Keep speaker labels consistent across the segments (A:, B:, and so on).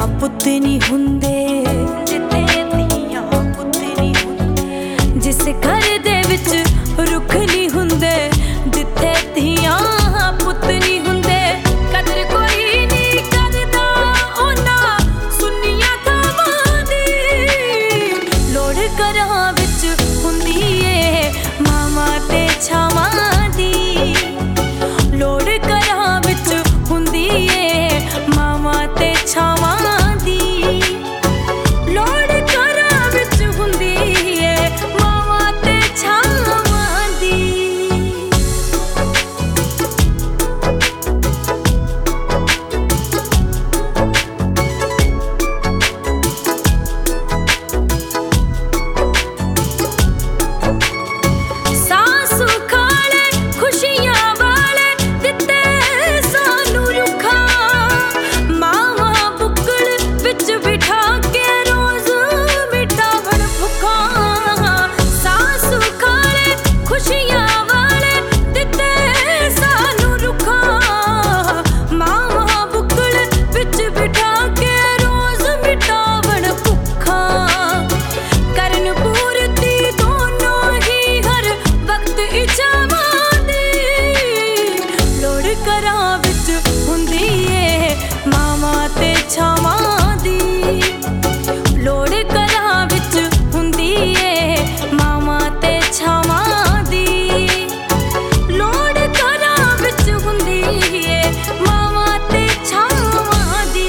A: पुत नहीं हुंदे, जिथे धियां पुत नहीं हुंदे, जिस घर दे विच रुख नहीं हुंदे, जिथे धियां पुत नहीं हुंदे, कदर कोई नहीं करदा उन्हां सुन्नियां थावां दी। लोड़ घरां विच हुंदी ए मावां ते छावां दी, लोड़ घरां विच हुंदी ए मावां ते छावां दी, लोड़ घरां विच हुंदी ए मावां ते छावां दी। सासू खाले खुशियां वाले दित्ते सानू रुखा, मावां बुक्कड़ विच बिठा के रोज मिटावण भुखा। सासू खाले खुशियां वाले दित्ते सानू रुखा, मावां बुक्कड़ विच बिठा के रोज मिटावण भुखा। करन पूरती दोनों ही हर वक्त इच्छावां दी, लोड़ घरां विच हुंदी ए मावां ते छावां दी, लोड़ घरां विच हुंदी ए मावां ते छावां दी, लोड़ घरां विच हुंदी ए मावां ते छावां दी।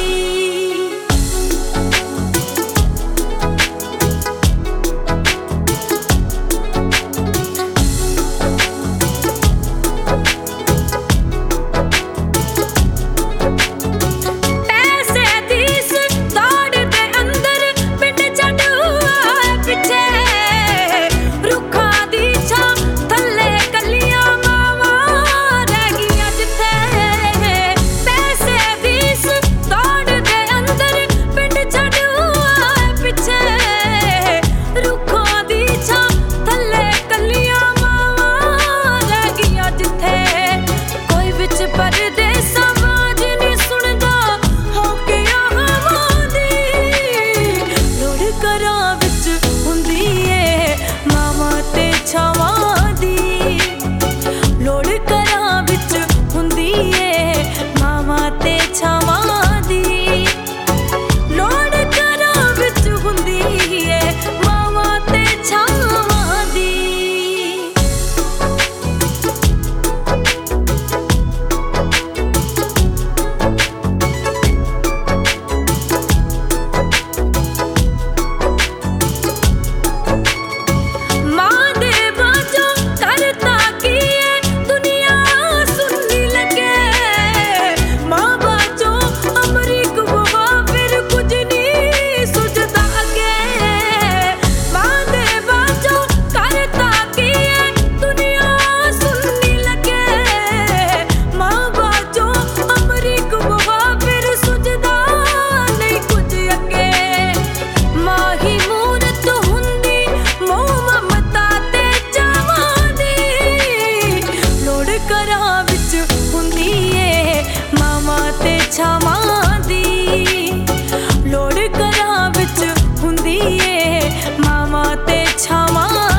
A: पैसे दीस दौड़ दे अंदर पिंड छड्ड आए पिछे, रुखा दी छां थल्ले कल्लियां मावां रह गईयां जिथे। पैसे दीस दौड़ दे अंदर पिंड छड्ड आए पिछे, रुखा दी छां थल्ले कल्लियां मावां रह गईयां जिथे। कोई विच परदेसां आवाज नहीं सुनदा होके आवां दी, लोड़ घरां विच हुंदी ए मावां ते छावां दी, लोड़ घरां विच हुंदी ए मावां ते छावां दी, लोड़ घरां विच हुंदी ए मावां ते छावां दी। मां दे बाजों करता की दुनिया सुननी लगे, मां बाजों अमरीक बुआ फिर कुछ नहीं सुझदा अगे। मां दे बाजों करता की दुनिया सुननी लगे, मां बाजों अमरीक बुआ फिर सुझदा नहीं कुछ अगे। मां ही मूरत हुंदी मोह ममता ते चावां दी, लोड़ घरां विच हुंदी ए मावां ते छावां दी, लोड़ घरां विच हुंदी ए मावां ते छावां